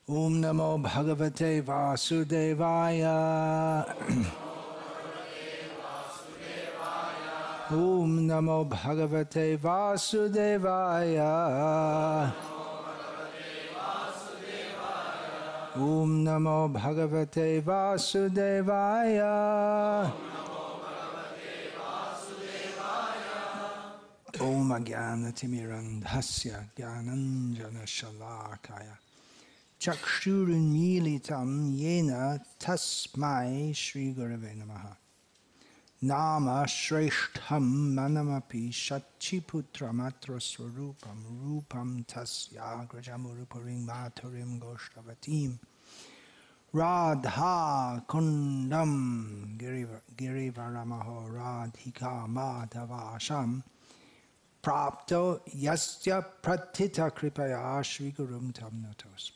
Om Namo Bhagavate Vasudevaya. Om Namo Bhagavate Vasudevaya. Om Namo Bhagavate Vasudevaya. Om Agyanatimirandhasya Gyananjana Shalakaya Chakshurunmilitam Yena Tasmai Shri Gurave Namaha. Nama Shreshtham Manamapi Shachiputra Swarupam Rupam Tasya Grajamuruparing Maturim Goshtavatim Radha Kundam Girivaramaho Radhika Madhavasham Prapto Yasya Pratita Kripaya Shri Gurum Tam Natosmi.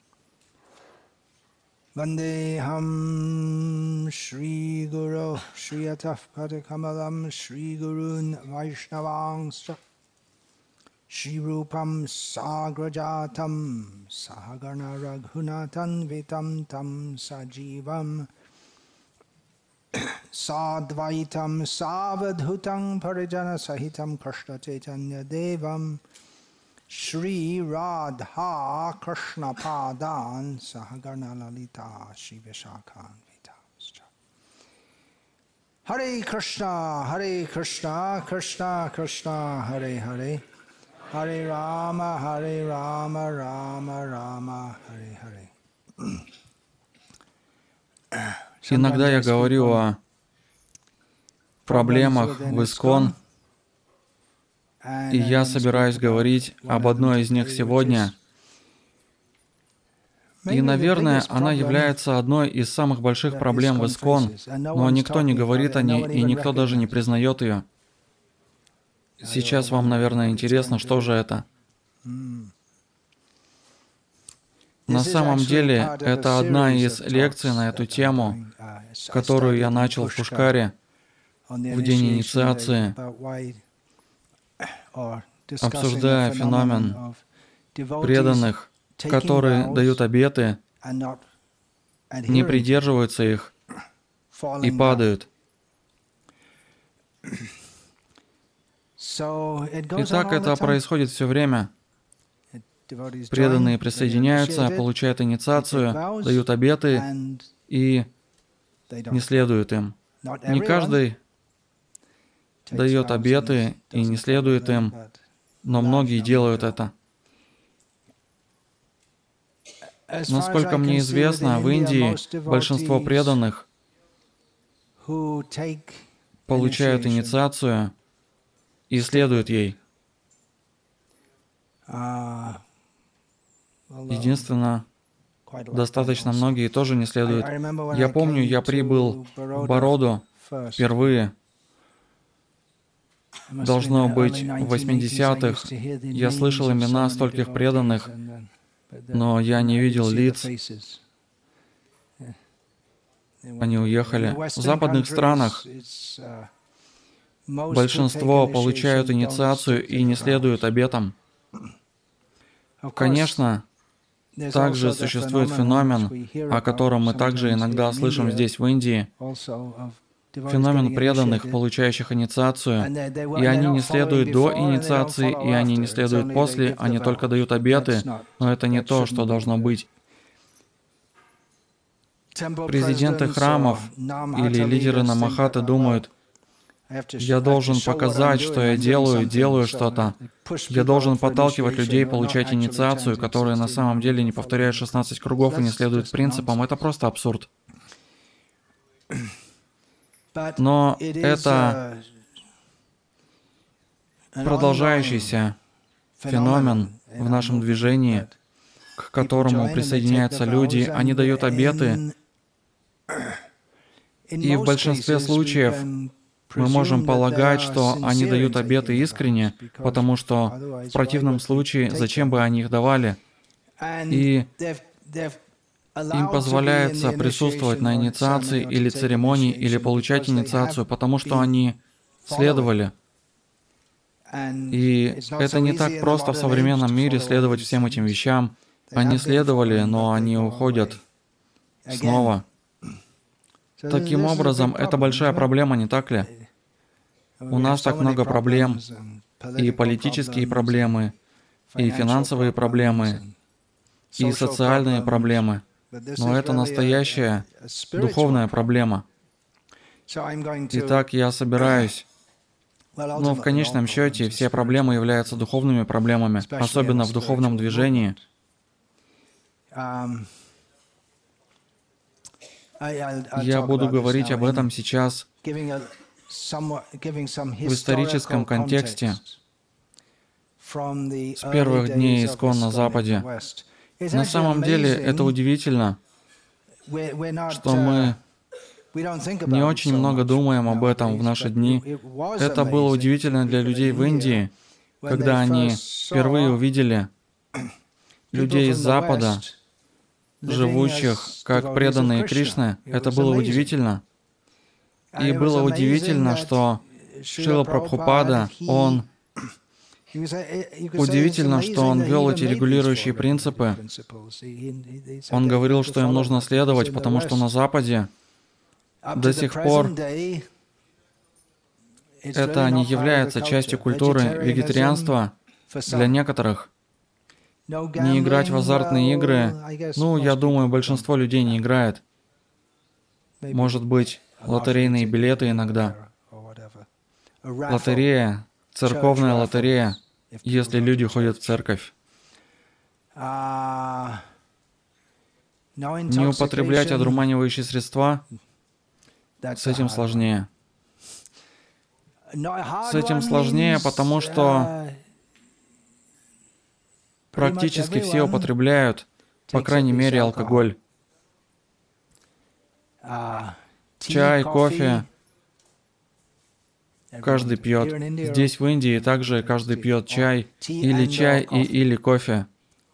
Vandeham Shri Guru Shri Ataf Padakamalam Shri Gurun Vaishnavangscha Shri Rupam Sagrajatam Sahagana Raghunatan Vitam Tam Sajivam Sadvaitam Savadhutam Parijana Sahitam Krishna Chaitanya Devam Shri Radha Krishna Padan Sahagana Lalita Shri Vishakhan Vitamscha. Hare Krishna, Krishna Krishna, Hare Hare, Hare Rama, Rama Rama, Hare Hare. Иногда я говорю о проблемах в ИСККОН, и я собираюсь говорить об одной из них сегодня. И, наверное, она является одной из самых больших проблем в ИСККОН, но никто не говорит о ней, и никто даже не признает ее. Сейчас вам, наверное, интересно, что же это. На самом деле, это одна из лекций на эту тему, которую я начал в Пушкаре в день инициации, обсуждая феномен преданных, которые дают обеты, не придерживаются их и падают. Итак, это происходит все время. Преданные присоединяются, получают инициацию, дают обеты и не следуют им. Не каждый дает обеты и не следует им, но многие делают это. Насколько мне известно, в Индии большинство преданных получают инициацию и следуют ей. Единственное, достаточно многие тоже не следуют. Я помню, я прибыл в Бароду впервые, должно быть, в 80-х. Я слышал имена стольких преданных, но я не видел лиц. Они уехали. В западных странах большинство получают инициацию и не следуют обетам. Конечно, также существует феномен, о котором мы также иногда слышим здесь, в Индии, феномен преданных, получающих инициацию, и они не следуют до инициации, и они не следуют после, они только дают обеты, но это не то, что должно быть. Президенты храмов или лидеры Намахаты думают: я должен показать, что я делаю что-то. Я должен подталкивать людей получать инициацию, которые на самом деле не повторяют 16 кругов и не следуют принципам. Это просто абсурд. Но это продолжающийся феномен в нашем движении, к которому присоединяются люди. Они дают обеты, и в большинстве случаев мы можем полагать, что они дают обеты искренне, потому что в противном случае зачем бы они их давали? И им позволяется присутствовать на инициации или церемонии, или получать инициацию, потому что они следовали. И это не так просто в современном мире следовать всем этим вещам. Они следовали, но они уходят снова. Таким образом, это большая проблема, не так ли? У нас так много проблем, и политические проблемы, и финансовые проблемы, и социальные проблемы. Но это настоящая духовная проблема. Итак, я собираюсь. Но в конечном счете все проблемы являются духовными проблемами, особенно в духовном движении. Я буду говорить об этом сейчас в историческом контексте с первых дней ИСККОН на Западе. На самом деле это удивительно, что мы не очень много думаем об этом в наши дни. Это было удивительно для людей в Индии, когда они впервые увидели людей из Запада, живущих как преданные Кришны. Это было удивительно. И было удивительно, что Шрила Прабхупада, удивительно, что он ввел эти регулирующие принципы. Он говорил, что им нужно следовать, потому что на Западе до сих пор это не является частью культуры вегетарианства для некоторых. Не играть в азартные игры, я думаю, большинство людей не играет. Может быть, лотерейные билеты иногда. Лотерея, церковная лотерея, если люди ходят в церковь. Не употреблять одурманивающие средства, с этим сложнее. С этим сложнее, потому что практически все употребляют, по крайней мере, алкоголь. Чай, кофе. Каждый пьет. Здесь, в Индии, также каждый пьет чай или кофе.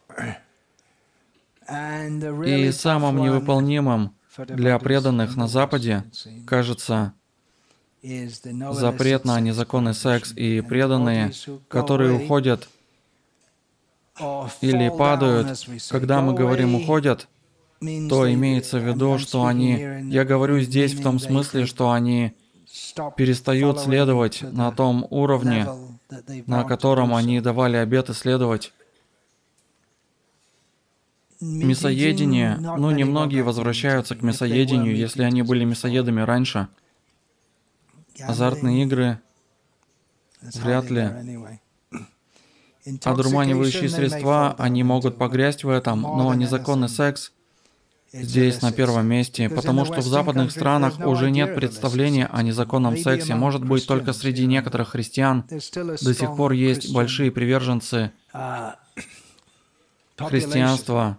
И самым невыполнимым для преданных на Западе, кажется, запрет на незаконный секс, и преданные, которые уходят или падают. Когда мы говорим «уходят», то имеется в виду, что я говорю здесь в том смысле, что они перестают следовать на том уровне, на котором они давали обет следовать. Мясоедение, немногие возвращаются к мясоедению, если они были мясоедами раньше. Азартные игры вряд ли. Одурманивающие средства, они могут погрязть в этом, но незаконный секс здесь на первом месте, потому что в западных странах уже нет представления о незаконном сексе. Может быть, только среди некоторых христиан до сих пор есть большие приверженцы христианства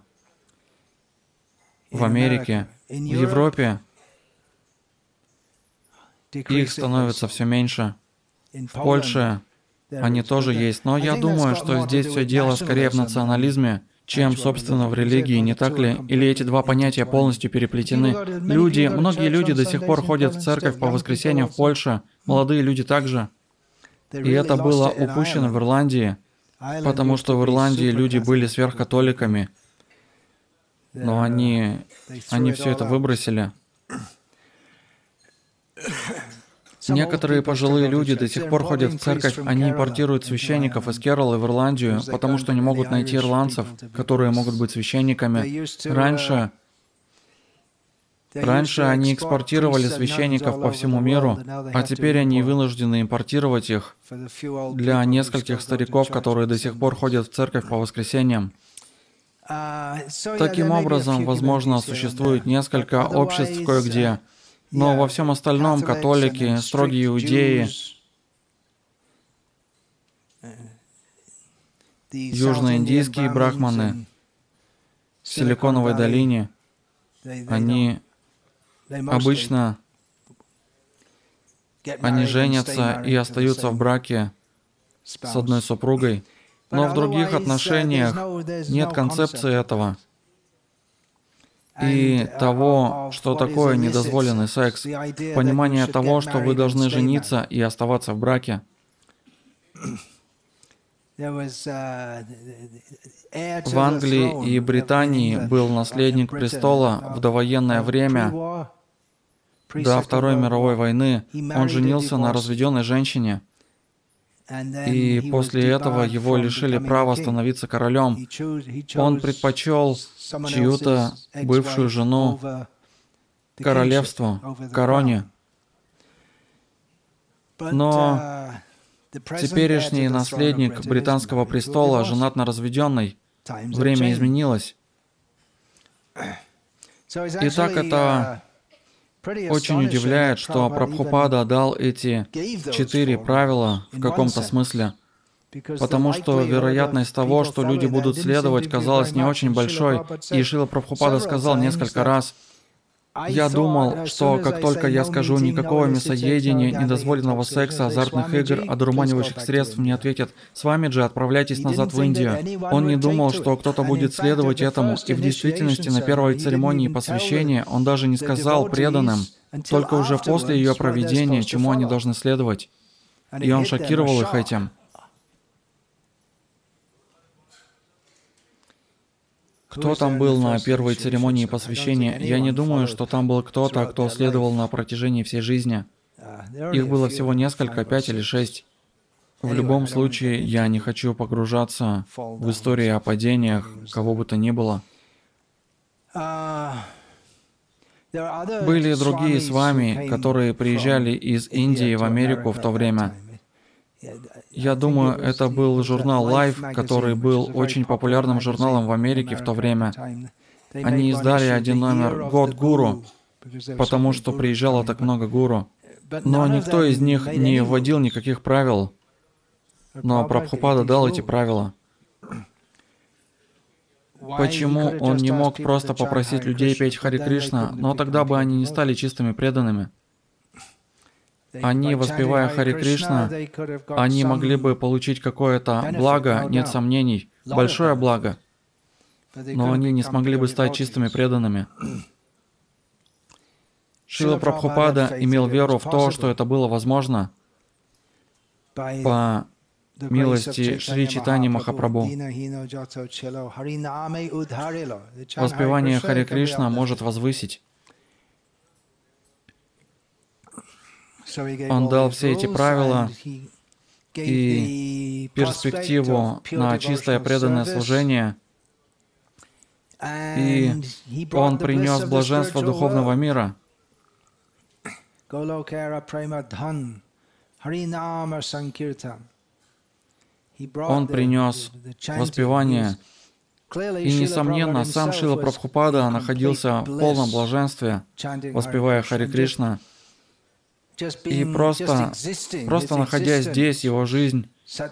в Америке, в Европе. Их становится все меньше. В Польше они тоже есть. Но я думаю, что здесь все дело скорее в национализме, чем, собственно, в религии, не так ли? Или эти два понятия полностью переплетены? Многие люди до сих пор ходят в церковь по воскресеньям в Польше, молодые люди также. И это было упущено в Ирландии, потому что в Ирландии люди были сверхкатоликами, но они все это выбросили. Некоторые пожилые люди до сих пор ходят в церковь, они импортируют священников из Кералы в Ирландию, потому что не могут найти ирландцев, которые могут быть священниками. Раньше они экспортировали священников по всему миру, а теперь они вынуждены импортировать их для нескольких стариков, которые до сих пор ходят в церковь по воскресеньям. Таким образом, возможно, существует несколько обществ кое-где, но во всем остальном католики, строгие иудеи, южноиндийские брахманы в Силиконовой долине, они обычно женятся и остаются в браке с одной супругой, но в других отношениях нет концепции этого и того, что такое недозволенный секс, понимание того, что вы должны жениться и оставаться в браке. В Англии и Британии был наследник престола в довоенное время, до Второй мировой войны. Он женился на разведенной женщине, и после этого его лишили права становиться королем. Он предпочел чью-то бывшую жену королевству, короне. Но теперешний наследник британского престола женат на разведенной. Время изменилось. Итак, это очень удивляет, что Прабхупада дал эти 4 правила в каком-то смысле, потому что вероятность того, что люди будут следовать, казалась не очень большой, и Шрила Прабхупада сказал несколько раз: «Я думал, что как только я скажу никакого мясоедения, недозволенного секса, азартных игр, одурманивающих средств, мне ответят: Свамиджи, отправляйтесь назад в Индию». Он не думал, что кто-то будет следовать этому, и в действительности на первой церемонии посвящения он даже не сказал преданным, только уже после ее проведения, чему они должны следовать. И он шокировал их этим. Кто там был на первой церемонии посвящения? Я не думаю, что там был кто-то, кто следовал на протяжении всей жизни. Их было всего несколько, 5 или 6. В любом случае, я не хочу погружаться в истории о падениях, кого бы то ни было. Были другие свами, которые приезжали из Индии в Америку в то время. Я думаю, это был журнал Life, который был очень популярным журналом в Америке в то время. Они издали один номер «Год Гуру», потому что приезжало так много гуру. Но никто из них не вводил никаких правил. Но Прабхупада дал эти правила. Почему он не мог просто попросить людей петь Хари Кришна, но тогда бы они не стали чистыми преданными? Они, воспевая Хари Кришна, они могли бы получить какое-то благо, нет сомнений, большое благо, но они не смогли бы стать чистыми преданными. Шрила Прабхупада имел веру в то, что это было возможно по милости Шри Чайтаньи Махапрабху. Воспевание Хари Кришна может возвысить. Он дал все эти правила и перспективу на чистое преданное служение, и он принес блаженство духовного мира. Он принес воспевание, и, несомненно, сам Шрила Прабхупада находился в полном блаженстве, воспевая Хари Кришна. И просто находясь здесь, его жизнь,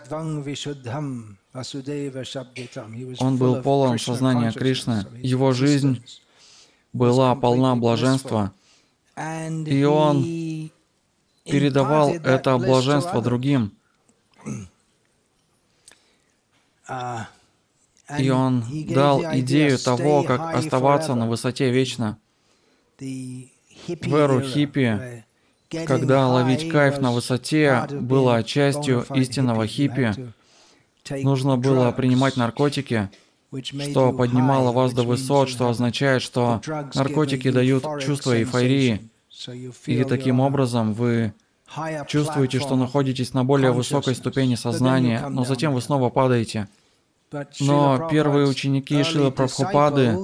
он был полон сознания Кришны. Его жизнь была полна блаженства, и он передавал это блаженство другим. И он дал идею того, как оставаться на высоте вечно. В эру хиппи, когда ловить кайф на высоте было частью истинного хиппи, нужно было принимать наркотики, что поднимало вас до высот, что означает, что наркотики дают чувство эйфории, и таким образом вы чувствуете, что находитесь на более высокой ступени сознания, но затем вы снова падаете. Но первые ученики Шрилы Прабхупады,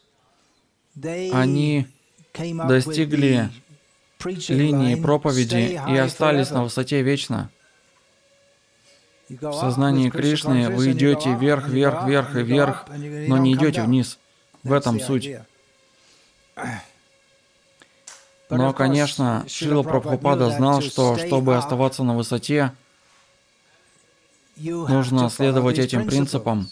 они достигли линии проповеди и остались на высоте вечно. В сознании Кришны вы идете вверх, вверх, вверх и вверх, но не идете вниз. В этом суть. Но, конечно, Шрила Прабхупада знал, что, чтобы оставаться на высоте, нужно следовать этим принципам.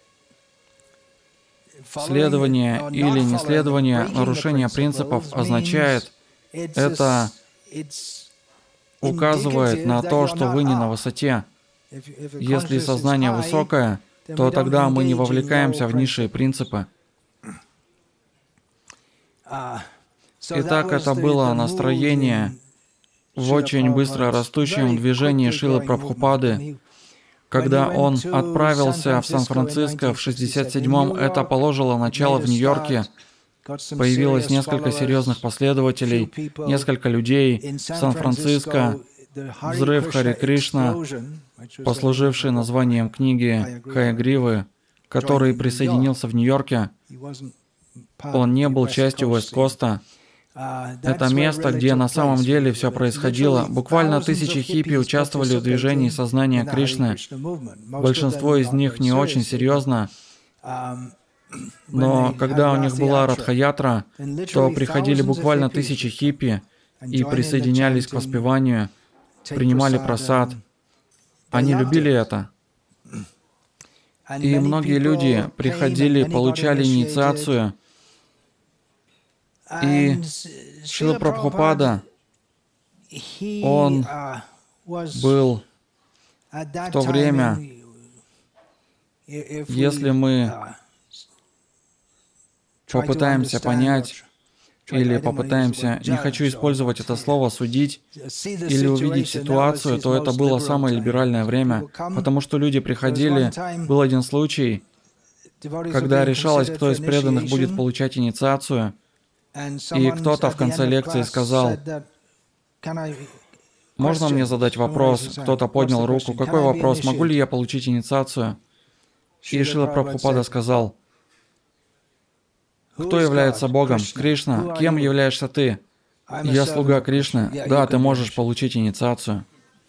Следование или неследование нарушения принципов означает, это указывает на то, что вы не на высоте. Если сознание высокое, то тогда мы не вовлекаемся в низшие принципы. Итак, это было настроение в очень быстро растущем движении Шрилы Прабхупады. Когда он отправился в Сан-Франциско в 67-м, это положило начало в Нью-Йорке. Появилось несколько серьезных последователей, несколько людей в Сан-Франциско. Взрыв Харе Кришна, послуживший названием книги Хаягривы, который присоединился в Нью-Йорке, он не был частью Вест-Коста. Это место, где на самом деле все происходило. Буквально тысячи хиппи участвовали в движении сознания Кришны. Большинство из них не очень серьезно. Но когда у них была Радха-ятра, то приходили буквально тысячи хиппи и присоединялись к воспеванию, принимали прасад. Они любили это. И многие люди приходили, получали инициацию. И Шрила Прабхупада, он был в то время, если мы попытаемся понять или попытаемся, не хочу использовать это слово, судить или увидеть ситуацию, то это было самое либеральное время, потому что люди приходили, был один случай, когда решалось, кто из преданных будет получать инициацию, и кто-то в конце лекции сказал: «Можно мне задать вопрос?» Кто-то поднял руку. «Какой вопрос? Могу ли я получить инициацию?» И Шрила Прабхупада сказал: «Кто является Богом? Кришна. Кем являешься ты?» «Я слуга Кришны». «Да, ты можешь получить инициацию».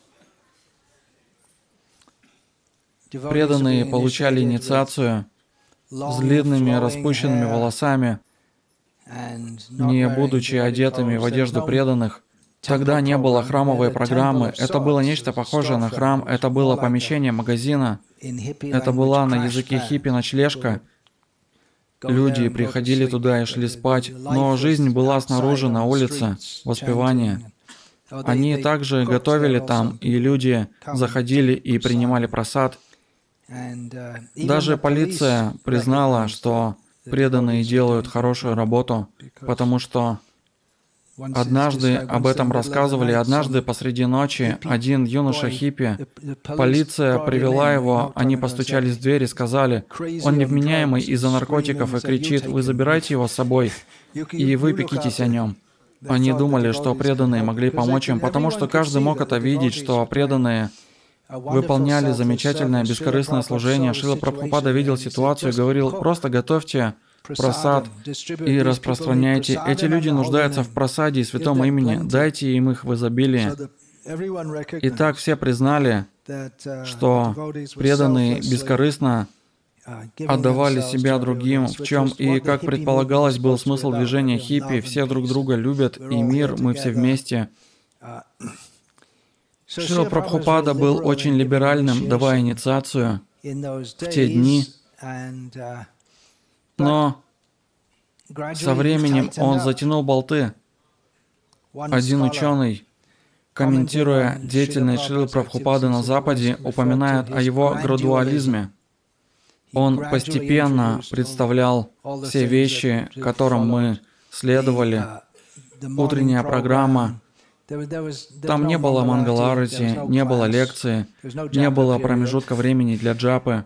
Преданные получали инициацию с длинными распущенными волосами, не будучи одетыми в одежду преданных. Тогда не было храмовой программы. Это было нечто похожее на храм. Это было помещение магазина. Это была на языке хиппи ночлежка. Люди приходили туда и шли спать, но жизнь была снаружи, на улице, воспевание. Они также готовили там, и люди заходили и принимали прасад. Даже полиция признала, что преданные делают хорошую работу, потому что однажды об этом рассказывали, однажды посреди ночи один юноша хиппи, полиция привела его, они постучались в дверь и сказали: «Он невменяемый из-за наркотиков и кричит: вы забирайте его с собой и вы пекитесь о нем». Они думали, что преданные могли помочь им, потому что каждый мог это видеть, что преданные выполняли замечательное бескорыстное служение. Шрила Прабхупада видел ситуацию и говорил: просто готовьте прасад и распространяйте. Эти люди нуждаются в прасаде и святом имени. Дайте им их в изобилии. Итак, все признали, что преданные бескорыстно отдавали себя другим, в чем и, как предполагалось, был смысл движения хиппи. Все друг друга любят, и мир, мы все вместе. Шрила Прабхупада был очень либеральным, давая инициацию в те дни. Но со временем он затянул болты. Один ученый, комментируя деятельность Шрилы Прабхупады на Западе, упоминает о его градуализме. Он постепенно представлял все вещи, которым мы следовали. Утренняя программа. Там не было мангаларати, не было лекции, не было промежутка времени для джапы.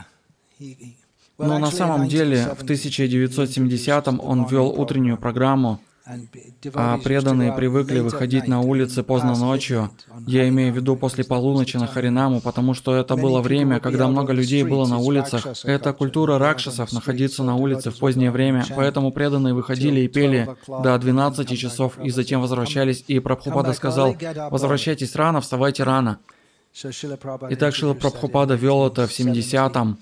Но на самом деле в 1970-м он ввел утреннюю программу, а преданные привыкли выходить на улицы поздно ночью. Я имею в виду после полуночи на Харинаму, потому что это было время, когда много людей было на улицах. Это культура ракшасов — находиться на улице в позднее время, поэтому преданные выходили и пели до 12 часов и затем возвращались, и Прабхупада сказал: «Возвращайтесь рано, вставайте рано». Итак, Шрила Прабхупада вел это в 70-м.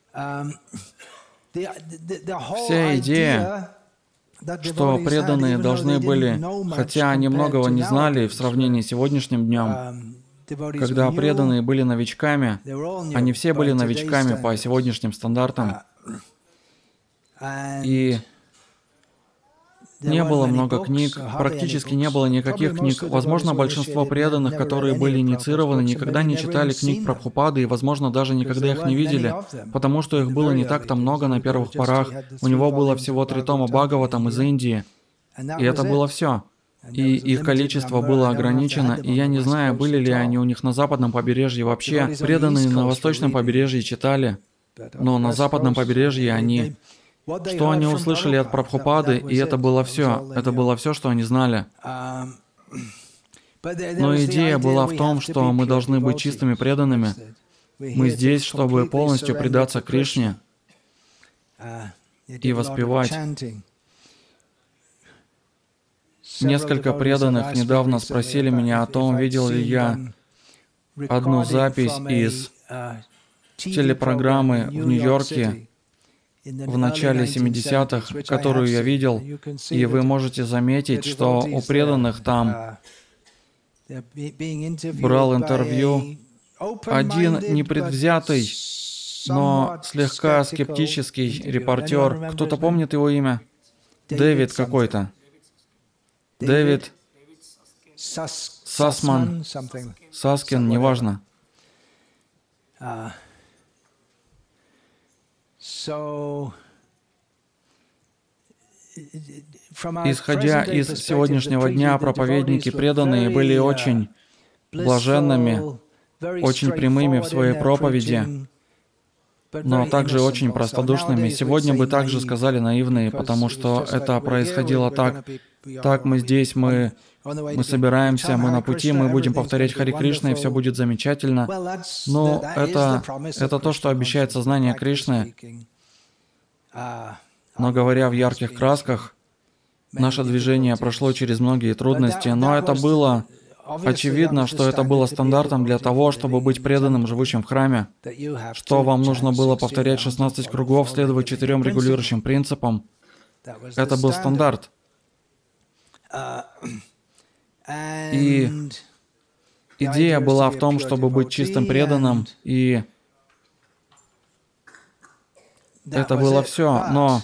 Вся идея, что преданные должны были, хотя они многого не знали в сравнении с сегодняшним днем, когда преданные были новичками, они все были новичками по сегодняшним стандартам, и не было много книг, практически не было никаких книг. Возможно, большинство преданных, которые были инициированы, никогда не читали книг Прабхупады и, возможно, даже никогда их не видели, потому что их было не так-то много на первых порах. У него было всего 3 тома Бхагаватам из Индии, и это было все. и их количество было ограничено, и я не знаю, были ли они у них на западном побережье вообще. Преданные на восточном побережье читали, но на западном побережье они... Что они услышали от Прабхупады, и это было все. Это было все, что они знали. Но идея была в том, что мы должны быть чистыми преданными. Мы здесь, чтобы полностью предаться Кришне и воспевать. Несколько преданных недавно спросили меня о том, видел ли я одну запись из телепрограммы в Нью-Йорке в начале 70-х, которую я видел, и вы можете заметить, что у преданных там брал интервью один непредвзятый, но слегка скептический репортер. Кто-то помнит его имя? Дэвид какой-то. Дэвид Сасман, Саскин, неважно. Исходя из сегодняшнего дня, проповедники преданные были очень блаженными, очень прямыми в своей проповеди, но также очень простодушными. Сегодня бы также сказали наивные, потому что это происходило так. Так, мы здесь, мы собираемся, мы на пути, мы будем повторять Хари Кришна, и все будет замечательно. Но это то, что обещает сознание Кришны. Но говоря в ярких красках, наше движение прошло через многие трудности, но это было очевидно, что это было стандартом для того, чтобы быть преданным, живущим в храме, что вам нужно было повторять 16 кругов, следовать 4 регулирующим принципам. Это был стандарт. И идея была в том, чтобы быть чистым преданным, и это было все, но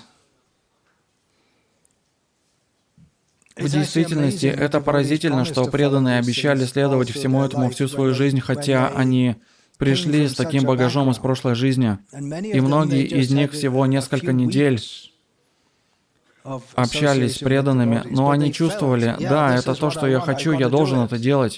в действительности это поразительно, что преданные обещали следовать всему этому всю свою жизнь, хотя они пришли с таким багажом из прошлой жизни. И многие из них всего несколько недель общались с преданными, но они чувствовали, да, это то, что я хочу, я должен это делать.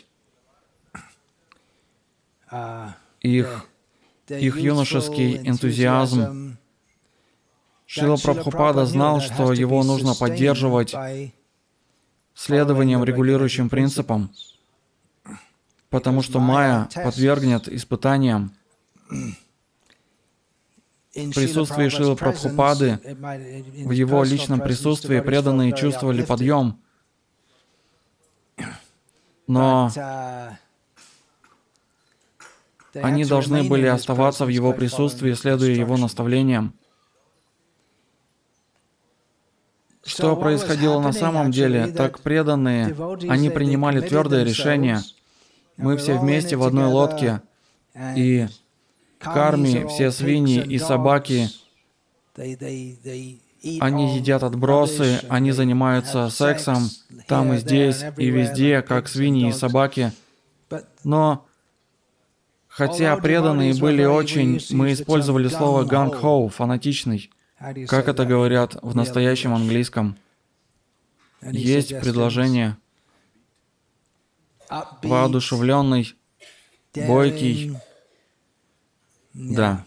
Их юношеский энтузиазм. Шрила Прабхупада знал, что его нужно поддерживать следованием регулирующим принципам, потому что майя подвергнет испытаниям. В присутствии Шрилы Прабхупады, в его личном присутствии преданные чувствовали подъем, но они должны были оставаться в его присутствии, следуя его наставлениям. Что происходило на самом деле? Так преданные, они принимали твердое решение. Мы все вместе в одной лодке, и карми, все свиньи и собаки, они едят отбросы, они занимаются сексом там и здесь, и везде, как свиньи и собаки. Но, хотя преданные были очень, мы использовали слово ганг-хоу, фанатичный. Как это говорят в настоящем английском? Есть предложение. Воодушевленный, бойкий. Да.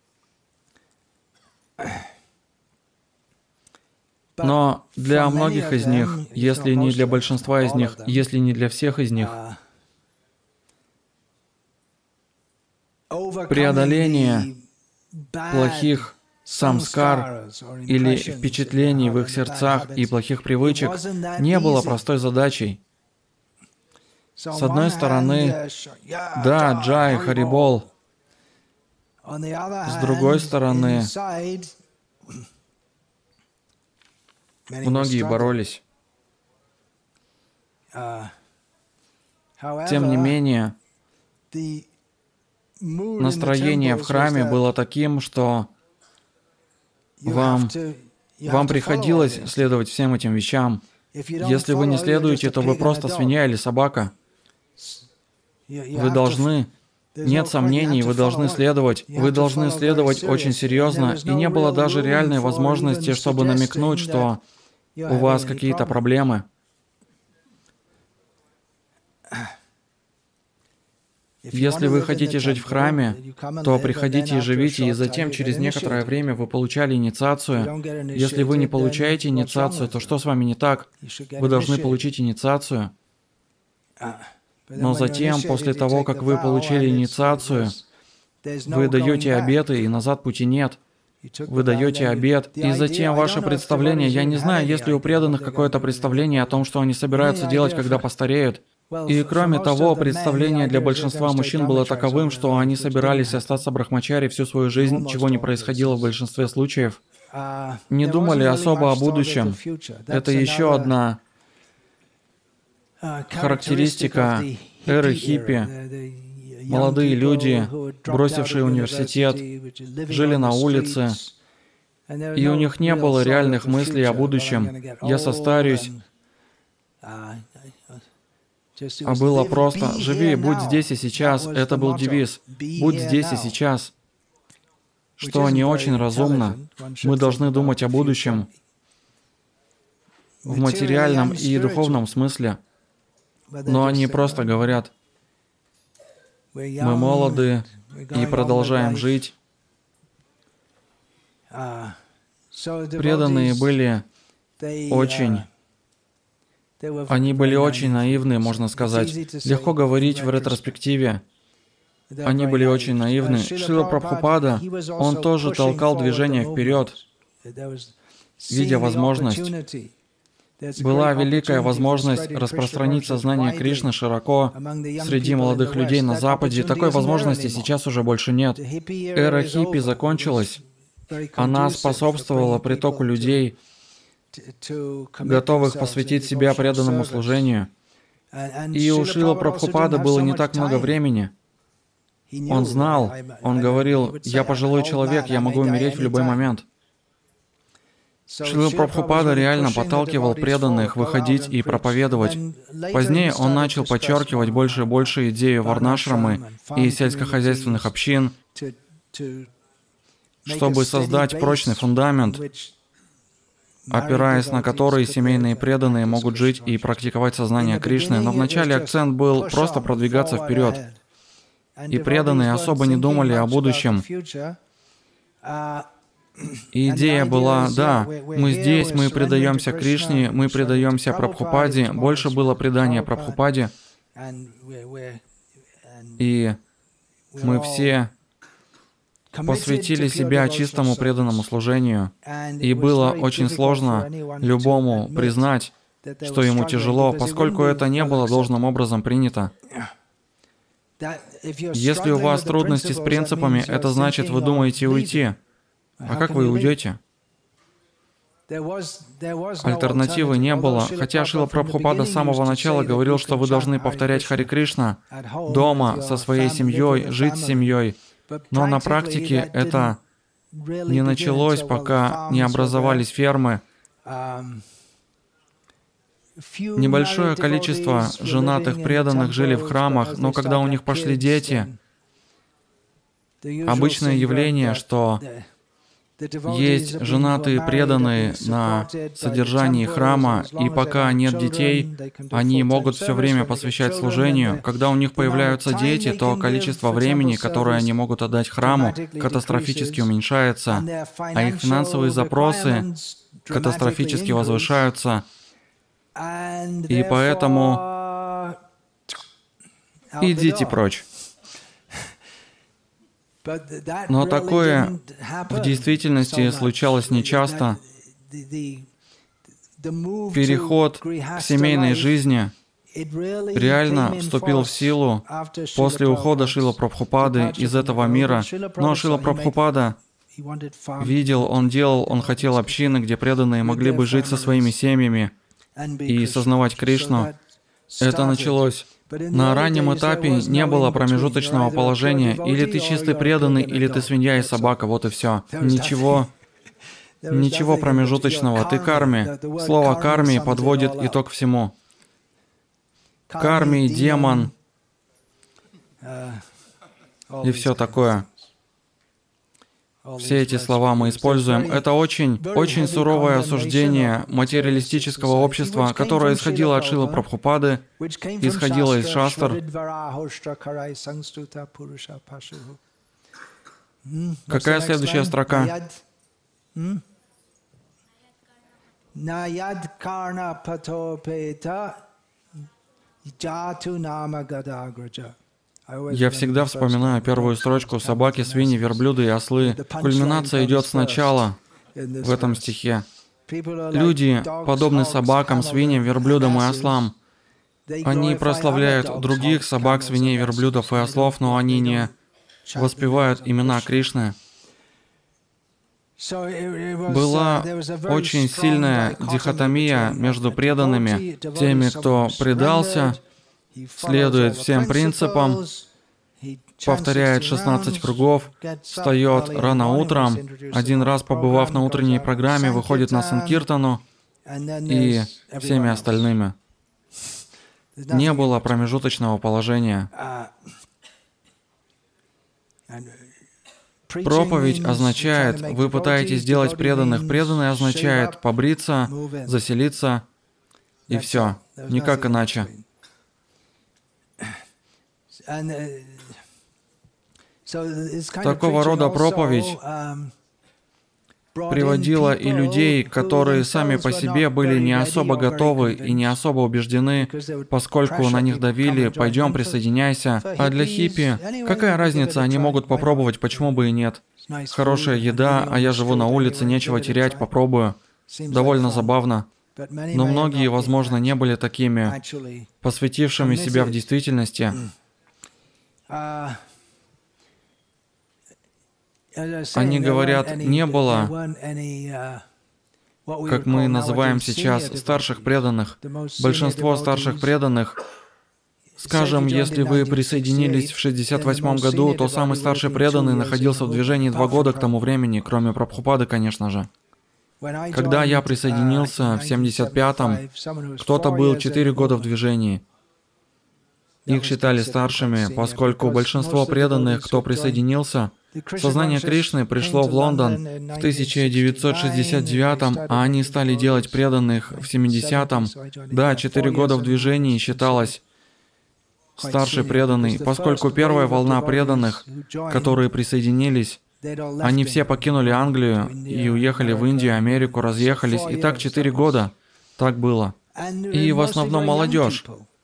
Но для многих из них, если не для большинства из них, если не для всех из них, преодоление плохих самскар или впечатлений в их сердцах и плохих привычек не было простой задачей. С одной стороны, да, джай, харибол. С другой стороны, многие боролись. Тем не менее, настроение в храме было таким, что вам приходилось следовать всем этим вещам. Если вы не следуете, то вы просто свинья или собака. Вы должны, нет сомнений, вы должны следовать. Вы должны следовать очень серьезно. И не было даже реальной возможности, чтобы намекнуть, что у вас какие-то проблемы. Если вы хотите жить в храме, то приходите и живите, и затем через некоторое время вы получали инициацию. Если вы не получаете инициацию, то что с вами не так? Вы должны получить инициацию. Но затем, после того, как вы получили инициацию, вы даете обеты, и назад пути нет. Вы даете обет, и затем ваше представление, я не знаю, есть ли у преданных какое-то представление о том, что они собираются делать, когда постареют. И кроме того, представление для большинства мужчин было таковым, что они собирались остаться брахмачари всю свою жизнь, чего не происходило в большинстве случаев. Не думали особо о будущем. Это еще одна характеристика эры хиппи. Молодые люди, бросившие университет, жили на улице, и у них не было реальных мыслей о будущем. Я состарюсь. А было просто «Живи, будь здесь и сейчас». Это был девиз. «Будь здесь и сейчас». Что не очень разумно. Мы должны думать о будущем в материальном и духовном смысле. Но они просто говорят: мы молоды и продолжаем жить. Преданные были очень... Они были очень наивны, можно сказать. Легко говорить в ретроспективе. Они были очень наивны. Шрила Прабхупада, он тоже толкал движение вперед, видя возможность. Была великая возможность распространить сознание Кришны широко среди молодых людей на Западе. Такой возможности сейчас уже больше нет. Эра хиппи закончилась. Она способствовала притоку людей, готовых посвятить себя преданному служению. И у Шрилы Прабхупады было не так много времени. Он знал, он говорил: «Я пожилой человек, я могу умереть в любой момент». Шрила Прабхупада реально подталкивал преданных выходить и проповедовать. Позднее он начал подчеркивать больше и больше идею варнашрамы и сельскохозяйственных общин, чтобы создать прочный фундамент, опираясь на который семейные преданные могут жить и практиковать сознание Кришны. Но вначале акцент был просто продвигаться вперед. И преданные особо не думали о будущем. И идея была: да, мы здесь, мы предаемся Кришне, мы предаемся Прабхупаде. Больше было предания Прабхупаде. И мы все посвятили себя чистому преданному служению. И было очень сложно любому признать, что ему тяжело, поскольку это не было должным образом принято. Если у вас трудности с принципами, это значит, вы думаете уйти. А как вы уйдете? Альтернативы не было, хотя Шрила Прабхупада с самого начала говорил, что вы должны повторять Харе Кришна дома, со своей семьей, жить с семьей. Но на практике это не началось, пока не образовались фермы. Небольшое количество женатых преданных жили в храмах, но когда у них пошли дети, обычное явление, что есть женатые преданные на содержании храма, и пока нет детей, они могут все время посвящать служению. Когда у них появляются дети, то количество времени, которое они могут отдать храму, катастрофически уменьшается, а их финансовые запросы катастрофически возвышаются. И поэтому идите прочь. Но такое в действительности случалось нечасто. Переход к семейной жизни реально вступил в силу после ухода Шрилы Прабхупады из этого мира. Но Шрила Прабхупада видел, он делал, он хотел общины, где преданные могли бы жить со своими семьями и сознавать Кришну. Это началось. На раннем этапе не было промежуточного положения. Или ты чистый преданный, или ты свинья и собака, вот и все. Ничего промежуточного. Ты карми. Слово карми подводит итог всему. Карми, демон и все такое. все эти слова мы используем. Это очень суровое осуждение материалистического общества, которое исходило от Шрилы Прабхупады, исходило из шастр. Какая следующая строка? Я всегда вспоминаю первую строчку: собаки, свиньи, верблюды и ослы. Кульминация идет сначала в этом стихе. Люди подобны собакам, свиньям, верблюдам и ослам. Они прославляют других собак, свиней, верблюдов и ослов, но они не воспевают имена Кришны. Была очень сильная дихотомия между преданными, теми, кто предался, следует всем принципам, повторяет 16 кругов, встает рано утром, один раз побывав на утренней программе, выходит на Санкиртану, и всеми остальными. Не было промежуточного положения. Проповедь означает, вы пытаетесь сделать преданных. Преданный означает побриться, заселиться, и все. Никак иначе. Такого рода проповедь приводила и людей, которые сами по себе были не особо готовы и не особо убеждены, поскольку на них давили: «Пойдем, присоединяйся». А для хиппи, какая разница, они могут попробовать, почему бы и нет? Хорошая еда, а я живу на улице, нечего терять, попробую. Довольно забавно. Но многие, возможно, не были такими, посвятившими себя в действительности. Они говорят, не было, как мы называем сейчас, старших преданных. Большинство старших преданных, скажем, если вы присоединились в 1968 году, то самый старший преданный находился в движении 2 года к тому времени, кроме Прабхупады, конечно же. Когда я присоединился в 1975-м, кто-то был 4 года в движении. Их считали старшими, поскольку большинство преданных, кто присоединился, сознание Кришны пришло в Лондон в 1969-м, а они стали делать преданных в 70-м. Да, 4 года в движении считалось старший преданный, поскольку первая волна преданных, которые присоединились, они все покинули Англию и уехали в Индию, Америку, разъехались. И так 4 года. Так было. И в основном молодежь.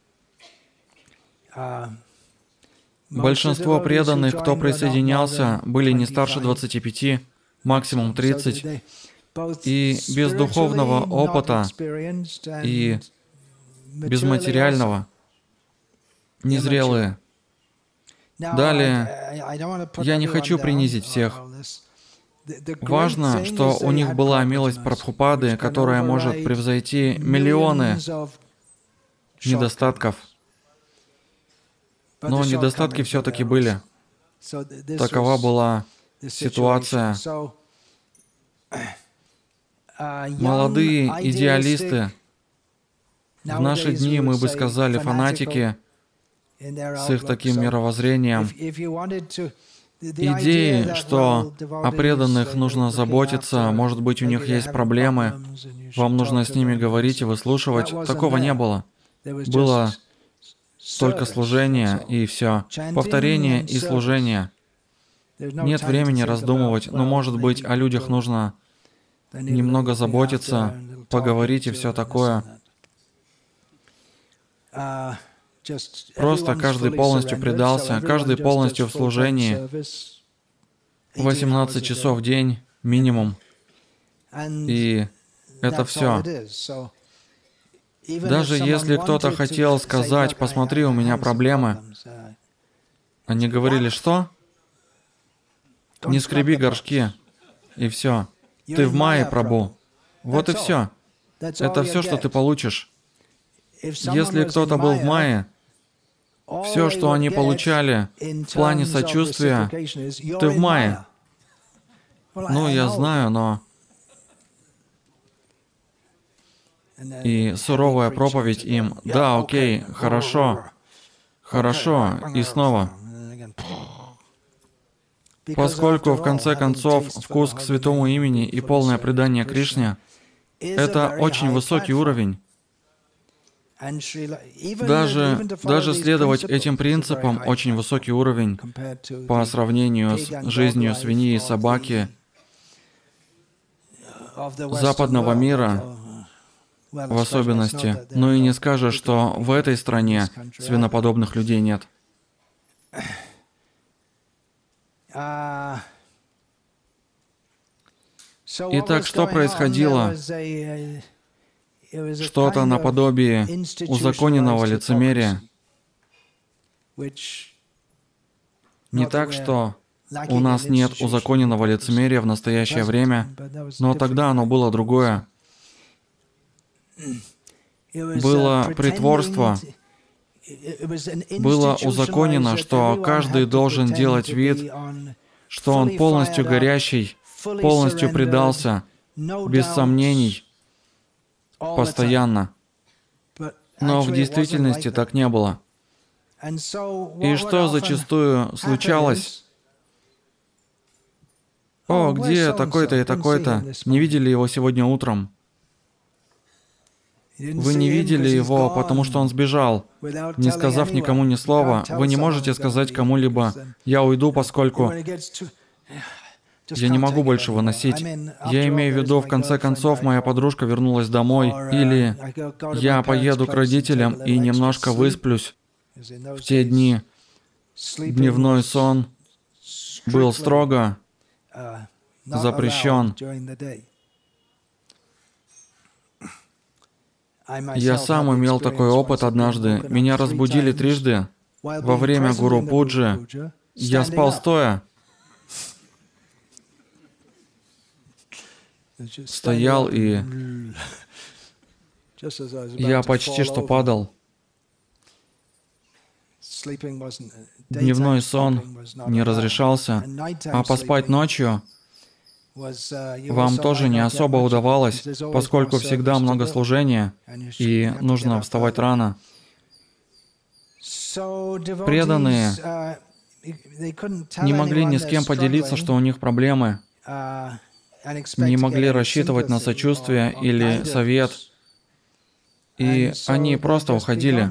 Большинство преданных, кто присоединялся, были не старше 25, максимум 30, и без духовного опыта, и без материального, незрелые. Далее, я не хочу принизить всех. Важно, что у них была милость Прабхупады, которая может превзойти миллионы недостатков. Но недостатки все-таки были. Такова была ситуация. Молодые идеалисты, в наши дни мы бы сказали фанатики, с их таким мировоззрением, идеи, что о преданных нужно заботиться, может быть, у них есть проблемы, вам нужно с ними говорить и выслушивать, такого не было. Было только служение и все. Повторение и служение. Нет времени раздумывать, но, может быть, о людях нужно немного заботиться, поговорить и все такое. Просто каждый полностью предался, каждый полностью в служении. 18 часов в день минимум. И это все. Даже если кто-то хотел сказать: «Посмотри, у меня проблемы», они говорили: «Что? Не скреби горшки». И все. Ты в мае, Прабху. Вот и все. Это все, что ты получишь. Если кто-то был в мае, все, что они получали в плане сочувствия, ты в мае. Ну, я знаю, но... И суровая проповедь им: «Да, окей, хорошо, хорошо», и снова. Поскольку, в конце концов, вкус к святому имени и полное предание Кришне — это очень высокий уровень. Даже следовать этим принципам — очень высокий уровень по сравнению с жизнью свиньи и собаки западного мира в особенности. Но и не скажешь, что в этой стране свиноподобных людей нет. Итак, что происходило? Что-то наподобие узаконенного лицемерия. Не так, что у нас нет узаконенного лицемерия в настоящее время, но тогда оно было другое. Было притворство. Было узаконено, что каждый должен делать вид, что он полностью горящий, полностью предался, без сомнений, постоянно. Но в действительности так не было. И что зачастую случалось? «О, где такой-то и такой-то? Не видели его сегодня утром?» Вы не видели его, потому что он сбежал, не сказав никому ни слова. Вы не можете сказать кому-либо: «Я уйду, поскольку я не могу больше выносить». Я имею в виду, в конце концов, моя подружка вернулась домой, или я поеду к родителям и немножко высплюсь. В те дни дневной сон был строго запрещен. Я сам имел такой опыт однажды. Меня разбудили трижды. Во время Гуру Пуджи я спал стоя. Стоял, и я почти что падал. Дневной сон не разрешался, а поспать ночью вам тоже не особо удавалось, поскольку всегда много служения, и нужно вставать рано. Преданные не могли ни с кем поделиться, что у них проблемы, не могли рассчитывать на сочувствие или совет, и они просто уходили.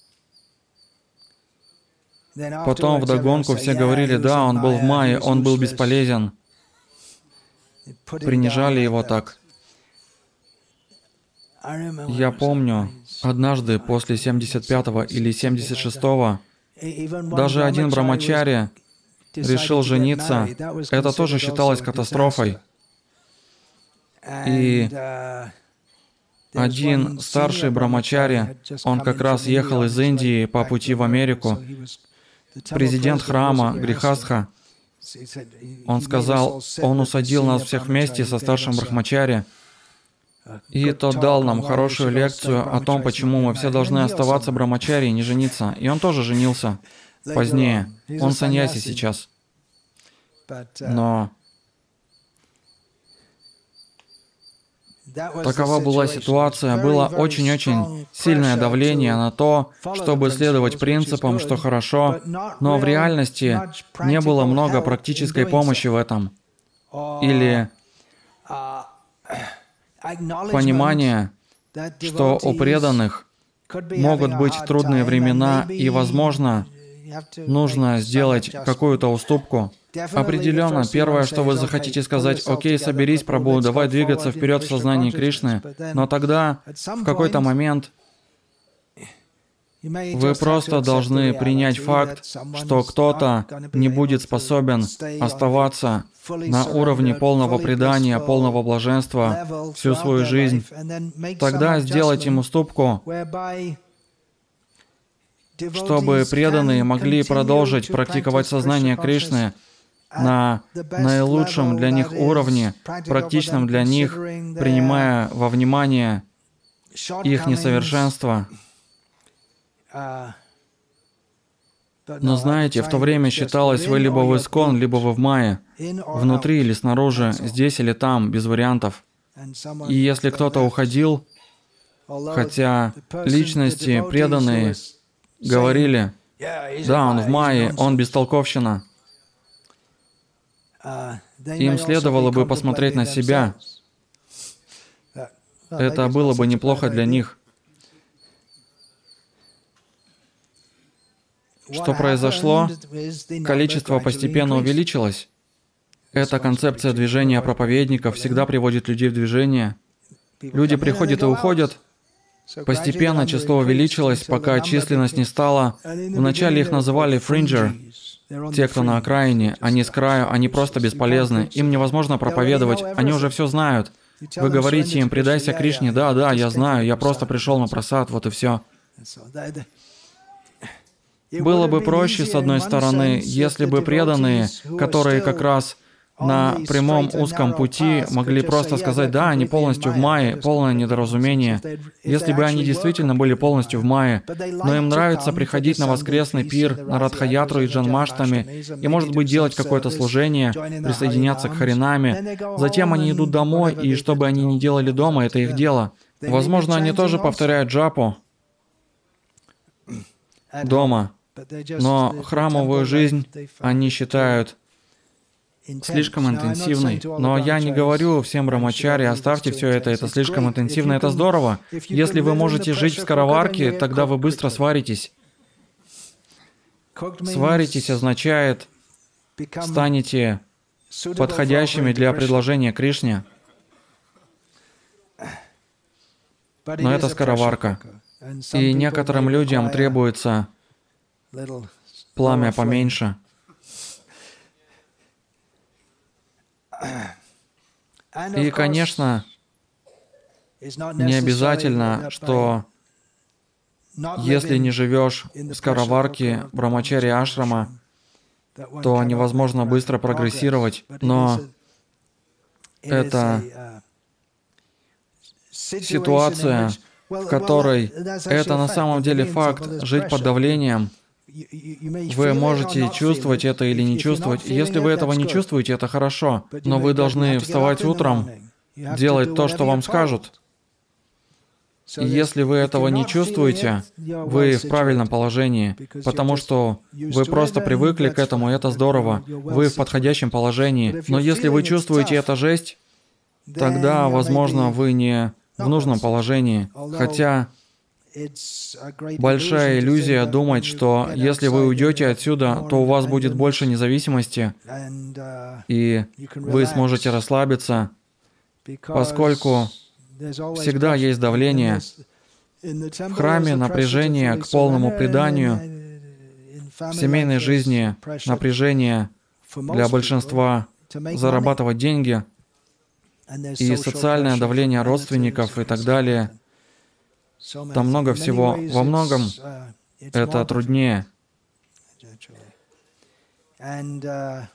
Потом вдогонку все говорили: «Да, он был в мае, он был бесполезен». Принижали его так. Я помню, однажды после 75-го или 76-го даже один брамачари решил жениться. Это тоже считалось катастрофой. И один старший брамачари, он как раз ехал из Индии по пути в Америку. Президент храма Грихастха, он сказал, он усадил нас всех вместе со старшим брахмачари, и тот дал нам хорошую лекцию о том, почему мы все должны оставаться брахмачари и не жениться. И он тоже женился позднее. Он саньяси сейчас. Но такова была ситуация. Было очень-очень сильное давление на то, чтобы следовать принципам, что хорошо, но в реальности не было много практической помощи в этом. Или понимание, что у преданных могут быть трудные времена, и, возможно, нужно сделать какую-то уступку. Определенно, первое, что вы захотите сказать: «Окей, соберись, Прабху, давай двигаться вперед в сознании Кришны». Но тогда, в какой-то момент, вы просто должны принять факт, что кто-то не будет способен оставаться на уровне полного предания, полного блаженства всю свою жизнь. Тогда сделать им уступку, чтобы преданные могли продолжить практиковать сознание Кришны на наилучшем для них уровне, практичном для них, принимая во внимание их несовершенство. Но знаете, в то время считалось, вы либо в Искон, либо вы в Майе, внутри или снаружи, здесь или там, без вариантов. И если кто-то уходил, хотя личности преданные говорили: «Да, он в Майе, он бестолковщина», им следовало бы посмотреть на себя. Это было бы неплохо для них. Что произошло? Количество постепенно увеличилось. Эта концепция движения проповедников всегда приводит людей в движение. Люди приходят и уходят. Постепенно число увеличилось, пока численность не стала. Вначале их называли фринджер, те, кто на окраине, они с краю, они просто бесполезны. Им невозможно проповедовать, они уже все знают. Вы говорите им: «Предайся Кришне». Да, я знаю, я просто пришел на просад, вот и все. Было бы проще, с одной стороны, если бы преданные, которые как раз на прямом узком пути могли просто сказать: «Да, они полностью в майе, полное недоразумение». Если бы они действительно были полностью в майе, но им нравится приходить на воскресный пир, на Радха-ятру и Джанмаштами, и, может быть, делать какое-то служение, присоединяться к Харинаме, затем они идут домой, и что бы они ни делали дома, это их дело. Возможно, они тоже повторяют джапу дома, но храмовую жизнь они считают слишком интенсивный. Но я не говорю всем брамачари: оставьте все это слишком интенсивно, это здорово. Если вы можете жить в скороварке, тогда вы быстро сваритесь. Сваритесь означает, станете подходящими для предложения Кришне. Но это скороварка. И некоторым людям требуется пламя поменьше. И, конечно, не обязательно, что если не живешь в скороварке брамачари ашрама, то невозможно быстро прогрессировать. Но это ситуация, в которой это на самом деле факт, жить под давлением. Вы можете чувствовать это или не чувствовать. Если вы этого не чувствуете, это хорошо. Но вы должны вставать утром, делать то, что вам скажут. И если вы этого не чувствуете, вы в правильном положении, потому что вы просто привыкли к этому, и это здорово. Вы в подходящем положении. Но если вы чувствуете это жесть, тогда, возможно, вы не в нужном положении. Хотя большая иллюзия думать, что если вы уйдете отсюда, то у вас будет больше независимости, и вы сможете расслабиться, поскольку всегда есть давление. В храме напряжение к полному преданию, в семейной жизни напряжение для большинства зарабатывать деньги, и социальное давление родственников и так далее. Там много всего. Во многом это труднее. А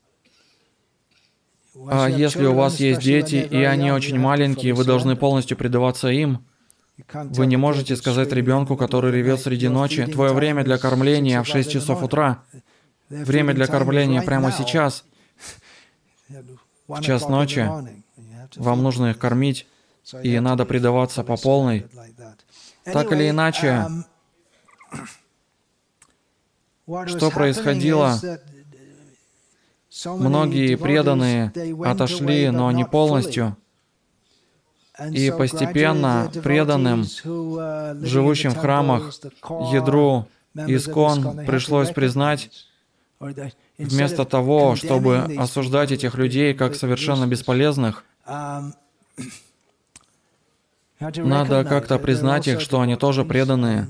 если у вас есть дети, и они очень маленькие, вы должны полностью предаваться им. Вы не можете сказать ребенку, который ревет среди ночи: «Твое время для кормления в 6 часов утра». Время для кормления прямо сейчас, в час ночи. Вам нужно их кормить, и надо предаваться по полной. Так или иначе, что происходило? Многие преданные отошли, но не полностью. И постепенно преданным, живущим в храмах, ядру Искон пришлось признать, вместо того, чтобы осуждать этих людей как совершенно бесполезных, надо как-то признать их, что они тоже преданные.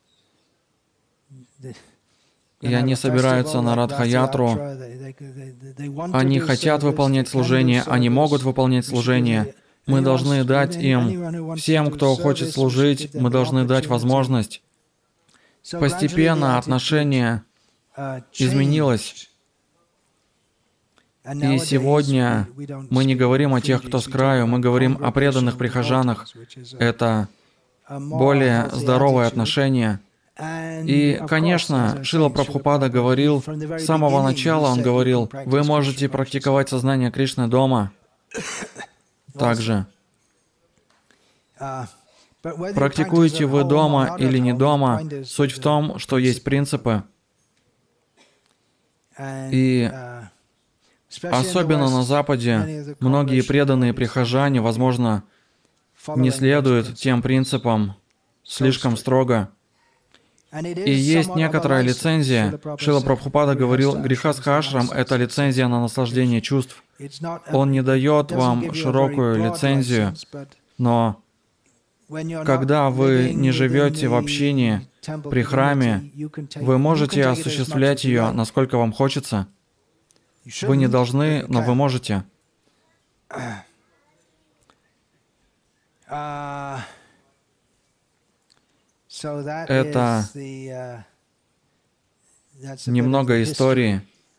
И они собираются на Радха-ятру. Они хотят выполнять служение, они могут выполнять служение. Мы должны дать им, всем, кто хочет служить, мы должны дать возможность. Постепенно отношение изменилось. И сегодня мы не говорим о тех, кто с краю, мы говорим о преданных прихожанах. Это более здоровое отношение. И, конечно, Шрила Прабхупада говорил, с самого начала он говорил: вы можете практиковать сознание Кришны дома. Также. Практикуете вы дома или не дома, суть в том, что есть принципы. И Особенно на Западе, многие преданные прихожане, возможно, не следуют тем принципам слишком строго. И есть некоторая лицензия. Шрила Прабхупада говорил, грихастха ашрам — это лицензия на наслаждение чувств. Он не дает вам широкую лицензию, но когда вы не живете в общине, при храме, вы можете осуществлять ее, насколько вам хочется. Вы не должны, но вы можете. Это немного истории.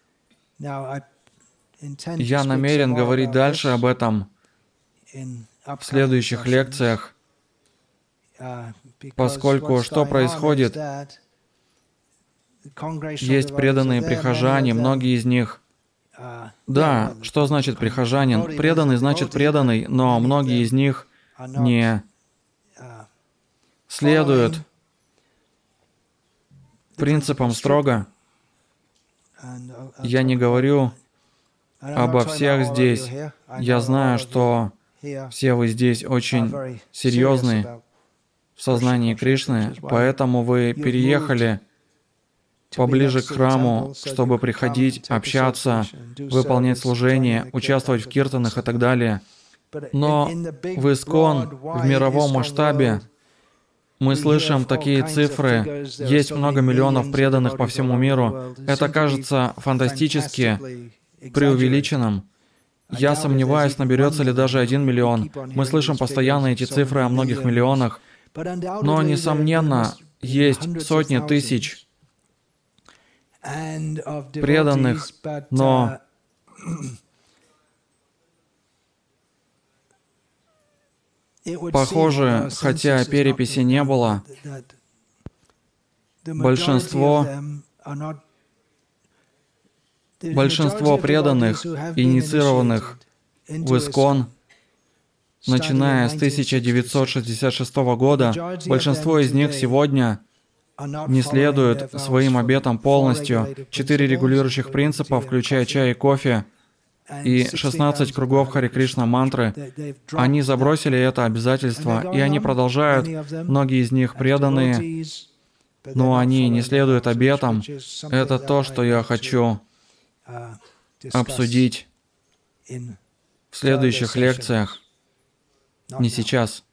Я намерен говорить дальше об этом в следующих лекциях, поскольку что происходит? Есть преданные прихожане, многие из них... Да, что значит прихожанин? Преданный значит преданный, но многие из них не следуют принципам строго. Я не говорю обо всех здесь. Я знаю, что все вы здесь очень серьезны в сознании Кришны, поэтому вы переехали поближе к храму, чтобы приходить, общаться, выполнять служение, участвовать в киртанах и так далее. Но в Искон, в мировом масштабе, мы слышим такие цифры, есть много миллионов преданных по всему миру. Это кажется фантастически преувеличенным. Я сомневаюсь, наберется ли даже 1 миллион. Мы слышим постоянно эти цифры о многих миллионах. Но, несомненно, есть сотни тысяч преданных, но похоже, хотя переписи не было, большинство преданных, инициированных в Искон, начиная с 1966 года, большинство из них сегодня не следуют своим обетам полностью. 4 регулирующих принципа, включая чай и кофе, и 16 кругов Харе Кришна мантры, они забросили это обязательство, и они продолжают, многие из них преданные, но они не следуют обетам. Это то, что я хочу обсудить в следующих лекциях, не сейчас.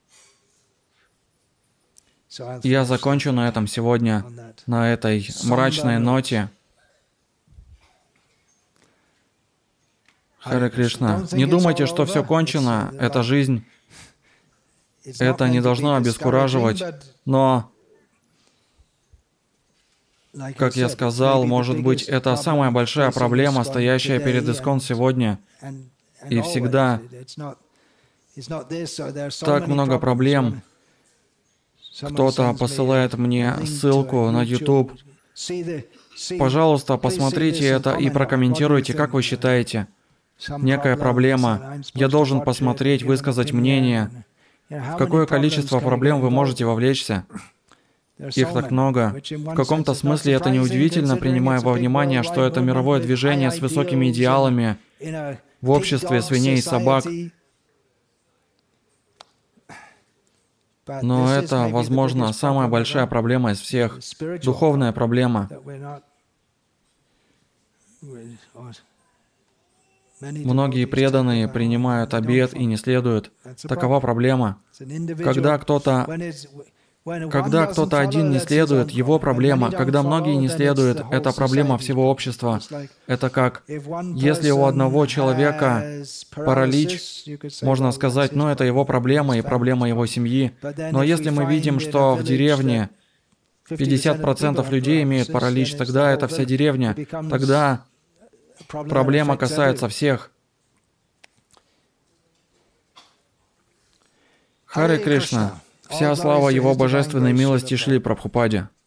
Я закончу на этом сегодня, на этой мрачной ноте. Харе Кришна. Не думайте, что все кончено, это жизнь. Это не должно обескураживать. Но, как я сказал, может быть, это самая большая проблема, стоящая перед Искон сегодня. И всегда так много проблем. Кто-то посылает мне ссылку на YouTube. Пожалуйста, посмотрите это и прокомментируйте, как вы считаете. Некая проблема. Я должен посмотреть, высказать мнение. В какое количество проблем вы можете вовлечься? Их так много. В каком-то смысле это неудивительно, принимая во внимание, что это мировое движение с высокими идеалами в обществе свиней и собак. Но это, возможно, самая большая проблема из всех. Духовная проблема. Многие преданные принимают обет и не следуют. Такова проблема. Когда кто-то один не следует, его проблема. Когда многие не следуют, это проблема всего общества. Это как, если у одного человека паралич, можно сказать, ну это его проблема и проблема его семьи. Но если мы видим, что в деревне 50% людей имеют паралич, тогда это вся деревня. Тогда проблема касается всех. Харе Кришна. Вся слава Его божественной милости Шриле Прабхупаде.